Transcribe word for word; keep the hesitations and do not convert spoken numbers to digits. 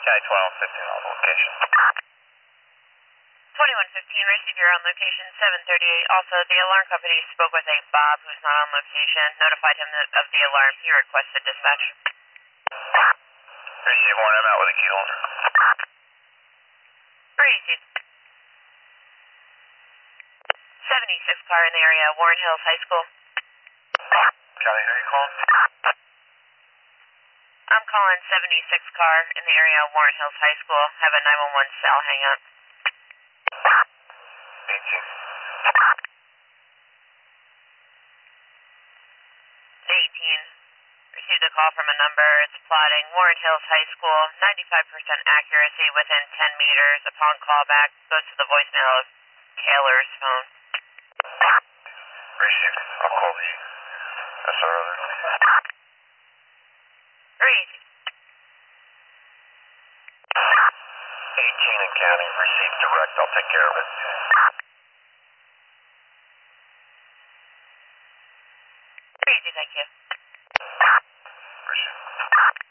Sky twelve fifteen on location. twenty-one fifteen, receive your on location seven thirty-eight. Also, the alarm company spoke with a Bob who's not on location, notified him of the alarm. He requested dispatch. Receive one, I'm out with a key holder. Receive. seventy-six car in the area, Warren Hills High School. Charlie, who are you calling? I'm calling seventy-six car in the area, Warren Hills High School. Have a nine one one cell hang up. eighteen. eighteen. Received a call from a number. It's plotting Warren Hills High School. ninety-five percent accuracy within ten meters. Upon callback, goes to the voicemail of Taylor's phone. Received. I'll call the S R O. Read. eighteen and counting. Received direct. I'll take care of it. Read, thank you. Received.